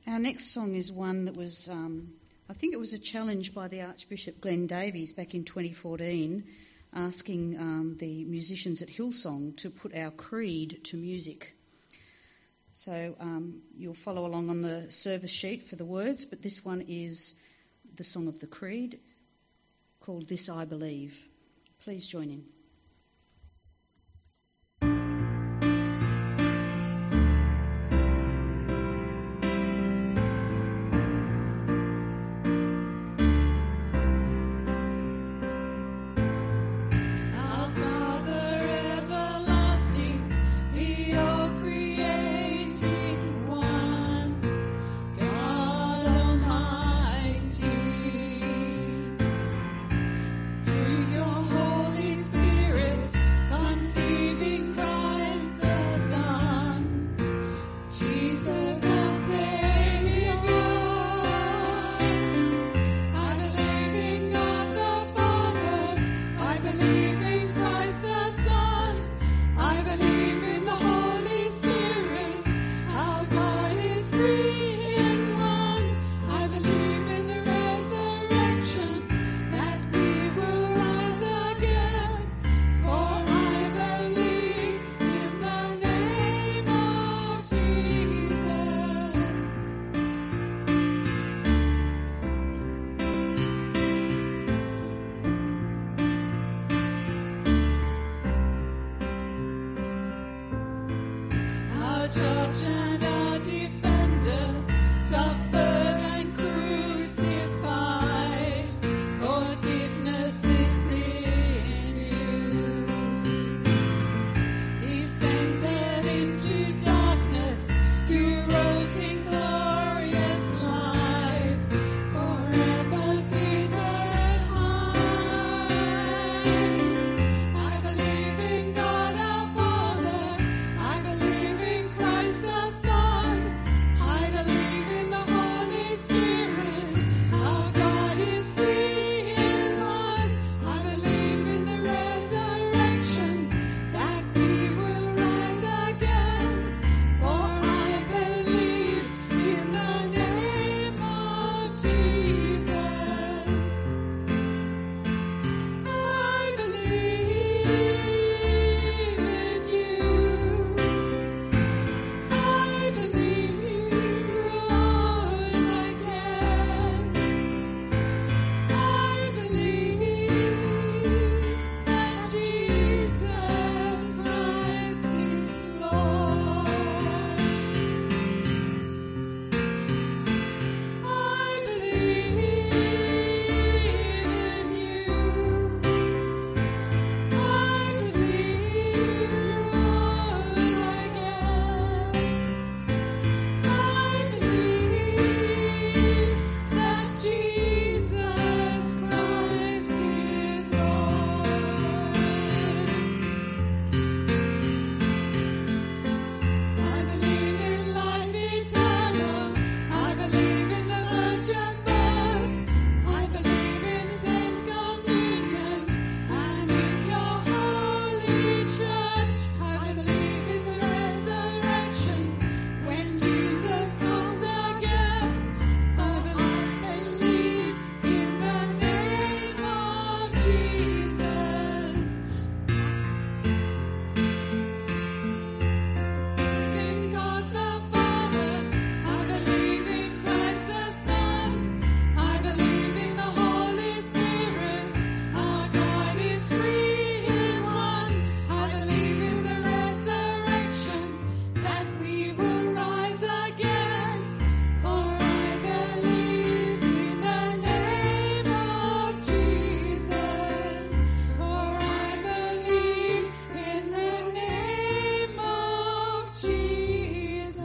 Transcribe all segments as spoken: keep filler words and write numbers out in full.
Our next song is one that was, um, I think it was a challenge by the Archbishop Glenn Davies back in twenty fourteen, asking um, the musicians at Hillsong to put our creed to music. So um, you'll follow along on the service sheet for the words, but this one is the song of the creed called This I Believe. Please join in. Judge and our defender, suffered and crucified. Forgiveness is in you. Descended into darkness, you rose in glorious life, forever seated high. I believe in God our Father, I believe in Christ the Son, I believe in the Holy Spirit, our God is three in one. I believe in the resurrection, that we will rise again, for I believe in the name of Jesus. I believe in you. I believe you rose again. I believe that Jesus Christ is Lord. I believe in you. I believe you rose again. I believe that Jesus Christ is Lord. I believe in life eternal. I believe in the virgin birth. I believe in saints' communion and in your holy church. I believe in the resurrection when Jesus comes again. I believe in the name of Jesus. In God the Father, I believe in Christ the Son, I believe in the Holy Spirit, our God is three in one. I believe in the resurrection, that we will rise again, for I believe in the name of Jesus, for I believe in the name of Jesus.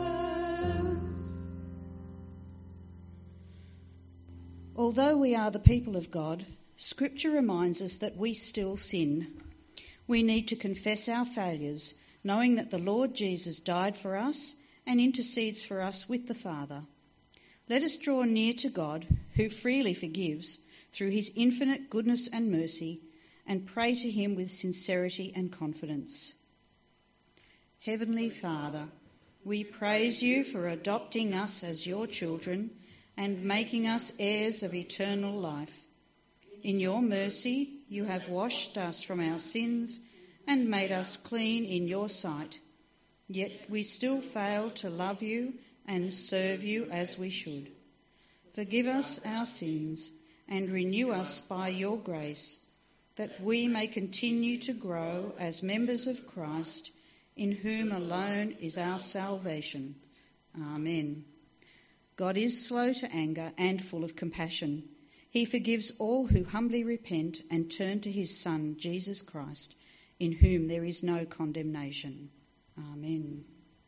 Although we are the people of God, Scripture reminds us that we still sin. We need to confess our failures, knowing that the Lord Jesus died for us and intercedes for us with the Father. Let us draw near to God, who freely forgives, through his infinite goodness and mercy, and pray to him with sincerity and confidence. Heavenly Father, We praise you for adopting us as your children and making us heirs of eternal life. In your mercy, you have washed us from our sins and made us clean in your sight. Yet we still fail to love you and serve you as we should. Forgive us our sins and renew us by your grace, that we may continue to grow as members of Christ, in whom alone is our salvation. Amen. God is slow to anger and full of compassion. He forgives all who humbly repent and turn to his Son, Jesus Christ, in whom there is no condemnation. Amen.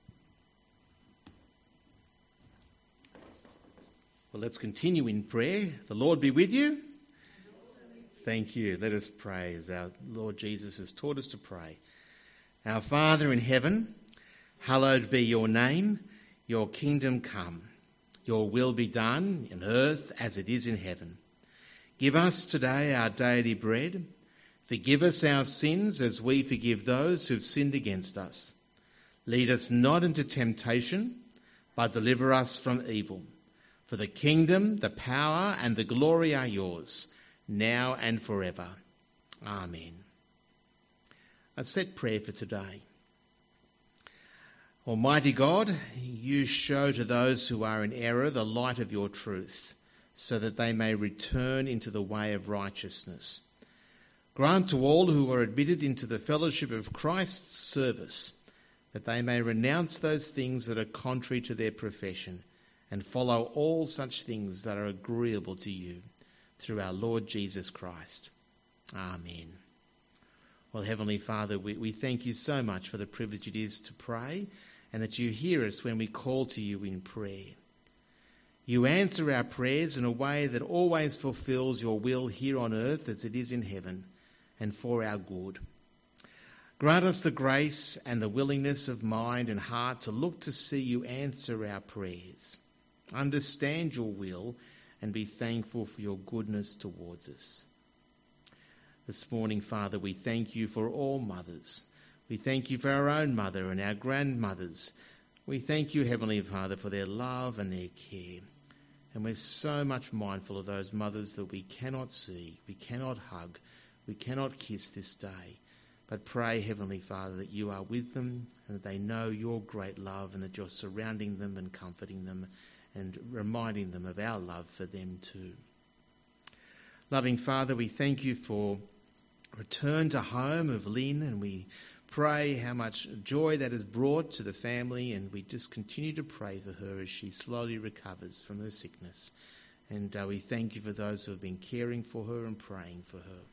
Well, let's continue in prayer. The Lord be with you. Thank you. Let us pray as our Lord Jesus has taught us to pray. Our Father in heaven, hallowed be your name. Your kingdom come. Your will be done in earth as it is in heaven. Give us today our daily bread. Forgive us our sins as we forgive those who've sinned against us. Lead us not into temptation, but deliver us from evil. For the kingdom, the power, and the glory are yours, now and forever. Amen. A set prayer for today. Almighty God, you show to those who are in error the light of your truth, so that they may return into the way of righteousness. Grant to all who are admitted into the fellowship of Christ's service that they may renounce those things that are contrary to their profession and follow all such things that are agreeable to you, through our Lord Jesus Christ. Amen. Well, Heavenly Father, we, we thank you so much for the privilege it is to pray, and that you hear us when we call to you in prayer. You answer our prayers in a way that always fulfills your will here on earth as it is in heaven, and for our good. Grant us the grace and the willingness of mind and heart to look to see you answer our prayers, understand your will, and be thankful for your goodness towards us. This morning, Father, we thank you for all mothers. We thank you for our own mother and our grandmothers. We thank you, Heavenly Father, for their love and their care. And we're so much mindful of those mothers that we cannot see, we cannot hug, we cannot kiss this day. But pray, Heavenly Father, that you are with them and that they know your great love and that you're surrounding them and comforting them and reminding them of our love for them too. Loving Father, we thank you for return to home of Lynn, and we pray how much joy that has brought to the family, and we just continue to pray for her as she slowly recovers from her sickness. And uh, we thank you for those who have been caring for her and praying for her.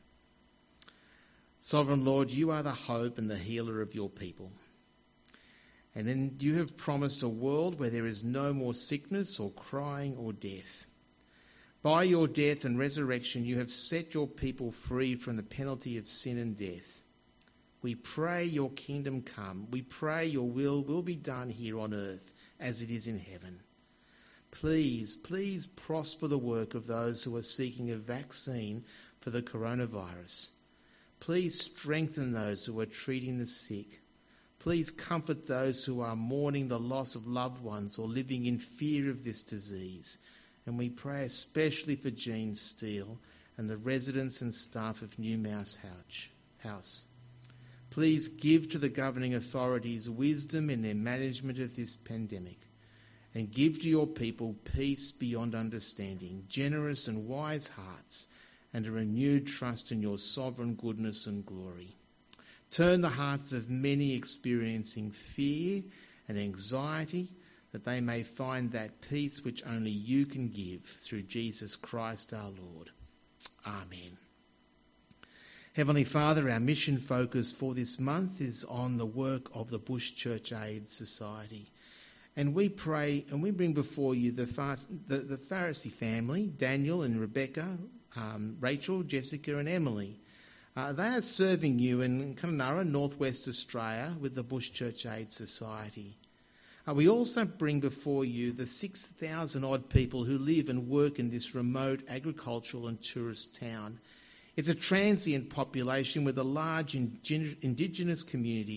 Sovereign Lord, you are the hope and the healer of your people. And then you have promised a world where there is no more sickness or crying or death. By your death and resurrection, you have set your people free from the penalty of sin and death. We pray your kingdom come. We pray your will will be done here on earth as it is in heaven. Please, please prosper the work of those who are seeking a vaccine for the coronavirus. Please strengthen those who are treating the sick. Please comfort those who are mourning the loss of loved ones or living in fear of this disease. And we pray especially for Jean Steele and the residents and staff of New Mouse House. Please give to the governing authorities wisdom in their management of this pandemic, and give to your people peace beyond understanding, generous and wise hearts, and a renewed trust in your sovereign goodness and glory. Turn the hearts of many experiencing fear and anxiety, that they may find that peace which only you can give through Jesus Christ our Lord. Amen. Heavenly Father, our mission focus for this month is on the work of the Bush Church Aid Society. And we pray and we bring before you the, fast, the, the Pharisee family, Daniel and Rebecca, um, Rachel, Jessica and Emily. Uh, they are serving you in Kununurra, Northwest Australia, with the Bush Church Aid Society. Uh, we also bring before you the six thousand odd people who live and work in this remote agricultural and tourist town. It's a transient population with a large Indigenous community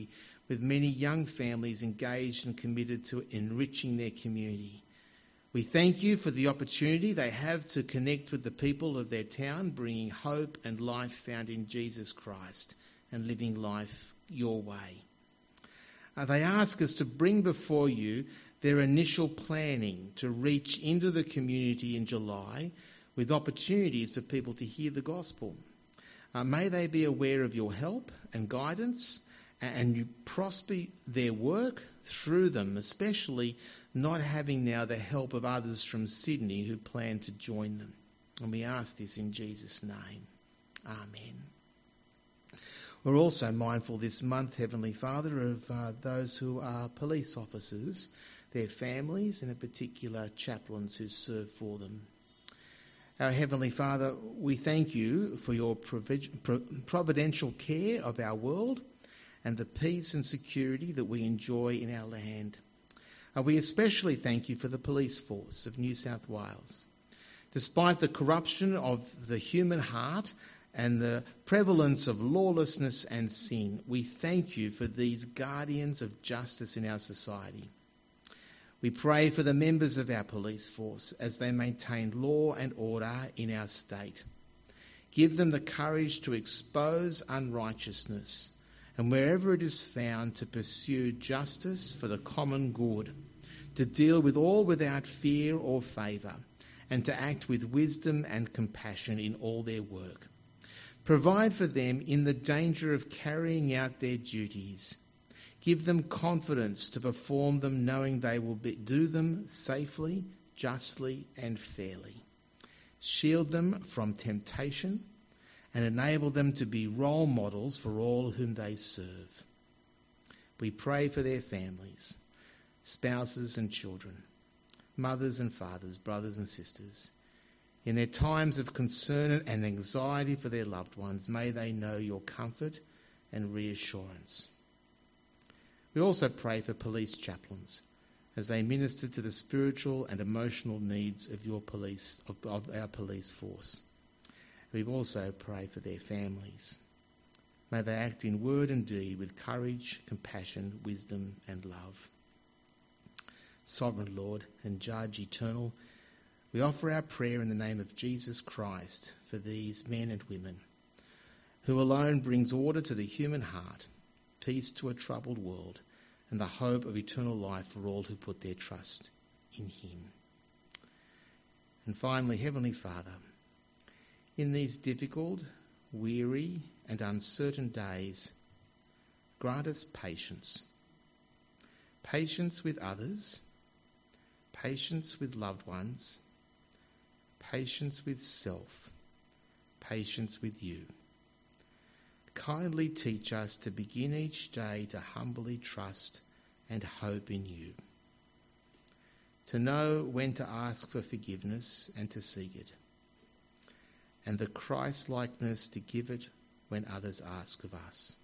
with many young families engaged and committed to enriching their community. We thank you for the opportunity they have to connect with the people of their town, bringing hope and life found in Jesus Christ and living life your way. Uh, they ask us to bring before you their initial planning to reach into the community in July with opportunities for people to hear the gospel. Uh, may they be aware of your help and guidance, and you prosper their work through them, especially not having now the help of others from Sydney who plan to join them. And we ask this in Jesus' name. Amen. We're also mindful this month, Heavenly Father, of uh, those who are police officers, their families, and in particular chaplains who serve for them. Our Heavenly Father, we thank you for your providential care of our world and the peace and security that we enjoy in our land. Uh, we especially thank you for the police force of New South Wales. Despite the corruption of the human heart and the prevalence of lawlessness and sin, we thank you for these guardians of justice in our society. We pray for the members of our police force as they maintain law and order in our state. Give them the courage to expose unrighteousness and wherever it is found to pursue justice for the common good, to deal with all without fear or favour, and to act with wisdom and compassion in all their work. Provide for them in the danger of carrying out their duties. Give them confidence to perform them, knowing they will be, do them safely, justly and fairly. Shield them from temptation and enable them to be role models for all whom they serve. We pray for their families, spouses and children, mothers and fathers, brothers and sisters. In their times of concern and anxiety for their loved ones, may they know your comfort and reassurance. We also pray for police chaplains as they minister to the spiritual and emotional needs of your police, of, of our police force. We also pray for their families. May they act in word and deed with courage, compassion, wisdom and love. Sovereign Lord and Judge eternal, we offer our prayer in the name of Jesus Christ for these men and women, who alone brings order to the human heart, peace to a troubled world, and the hope of eternal life for all who put their trust in him. And finally, Heavenly Father, in these difficult, weary and uncertain days, grant us patience. Patience with others, patience with loved ones, patience with self, patience with you. Kindly teach us to begin each day to humbly trust and hope in you, to know when to ask for forgiveness and to seek it, and the Christ-likeness to give it when others ask of us.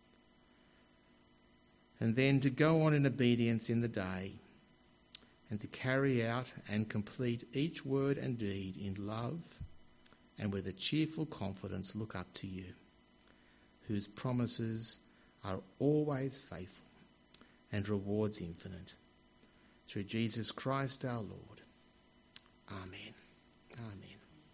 And then to go on in obedience in the day, and to carry out and complete each word and deed in love, and with a cheerful confidence look up to you, whose promises are always faithful and rewards infinite. Through Jesus Christ our Lord. Amen. Amen.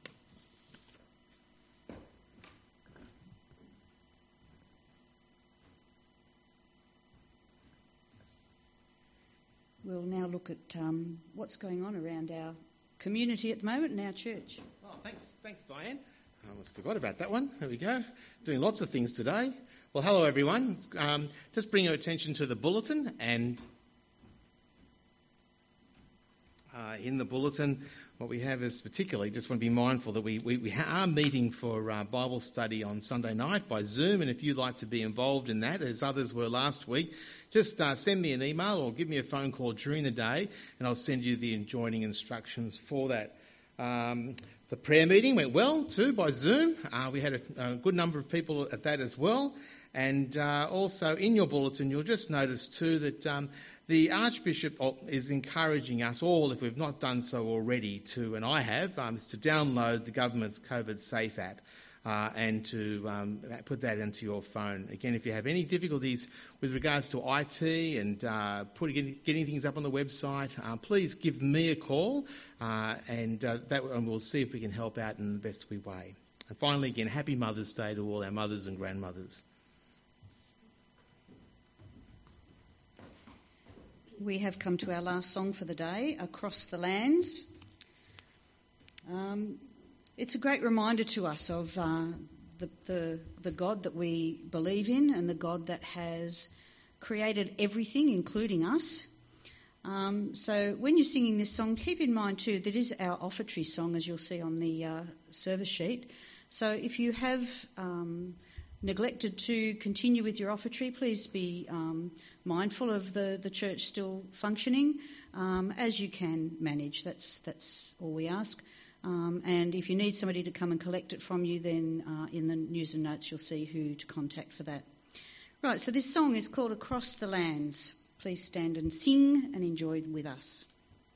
We'll now look at um, what's going on around our community at the moment and our church. Oh, thanks, thanks, Diane. I almost forgot about that one. There we go. Doing lots of things today. Well, hello, everyone. Um, just bring your attention to the bulletin. And uh, in the bulletin, what we have is particularly, just want to be mindful that we, we, we are meeting for uh, Bible study on Sunday night by Zoom. And if you'd like to be involved in that, as others were last week, just uh, send me an email or give me a phone call during the day, and I'll send you the adjoining instructions for that. Um, the prayer meeting went well too by Zoom. Uh, we had a, a good number of people at that as well. And uh, also in your bulletin, you'll just notice too that um, the Archbishop is encouraging us all, if we've not done so already, to, and I have, um, is to download the government's COVID Safe app. uh, and to um, put that into your phone. Again, if you have any difficulties with regards to I T and uh, putting, getting things up on the website, uh, please give me a call, uh, and, uh, that, and we'll see if we can help out in the best way. And finally, again, happy Mother's Day to all our mothers and grandmothers. We have come to our last song for the day, Across the Lands. Um, it's a great reminder to us of uh, the, the, the God that we believe in and the God that has created everything, including us. Um, so when you're singing this song, keep in mind too that it is our offertory song, as you'll see on the uh, service sheet. So if you have um, neglected to continue with your offertory, please be um, mindful of the, the church still functioning um, as you can manage. That's that's all we ask. Um, and if you need somebody to come and collect it from you, then uh, in the news and notes you'll see who to contact for that. Right, so this song is called Across the Lands. Please stand and sing and enjoy with us.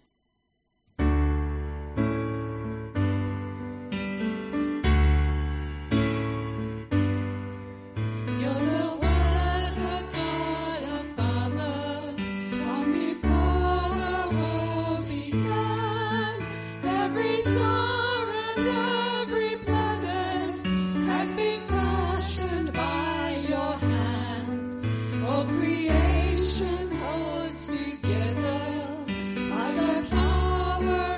Creation holds together by the power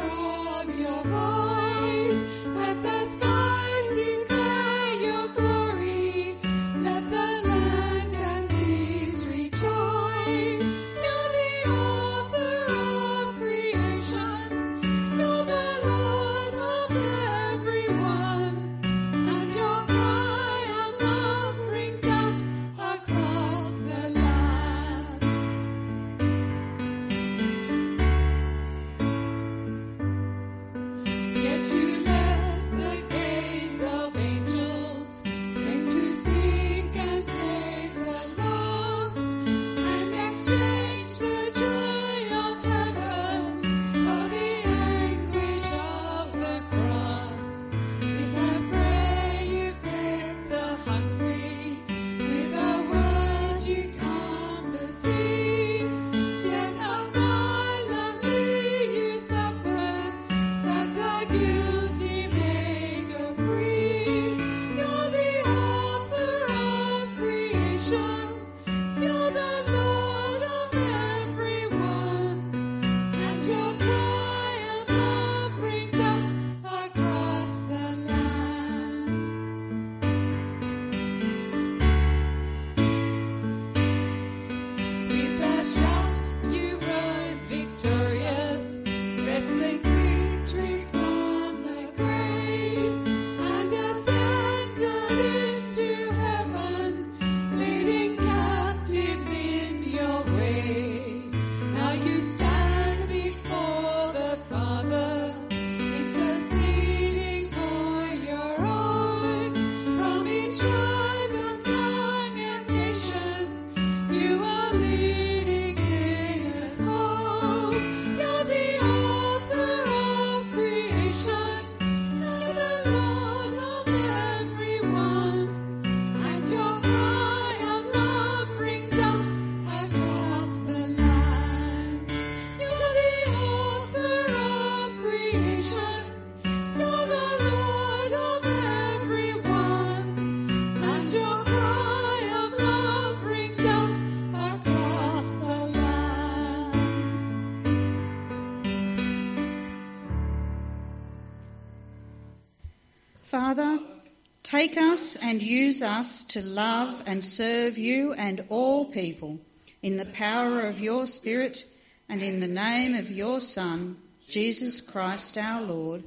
Father, take us and use us to love and serve you and all people in the power of your Spirit and in the name of your Son, Jesus Christ our Lord.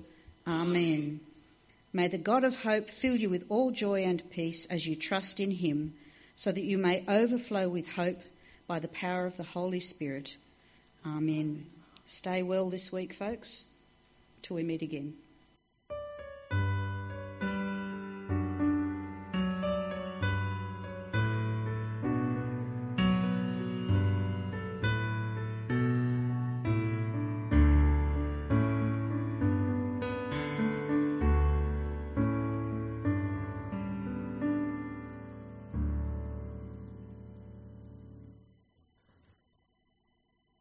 Amen. May the God of hope fill you with all joy and peace as you trust in him, so that you may overflow with hope by the power of the Holy Spirit. Amen. Stay well this week, folks, till we meet again.